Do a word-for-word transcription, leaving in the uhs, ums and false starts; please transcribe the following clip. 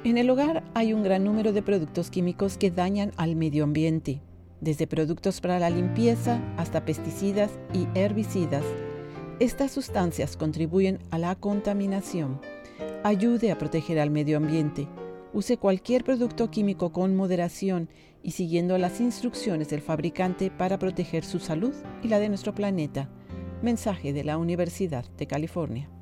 En el hogar hay un gran número de productos químicos que dañan al medio ambiente, desde productos para la limpieza hasta pesticidas y herbicidas. Estas sustancias contribuyen a la contaminación. Ayude a proteger al medio ambiente. Use cualquier producto químico con moderación y siguiendo las instrucciones del fabricante para proteger su salud y la de nuestro planeta. Mensaje de la Universidad de California.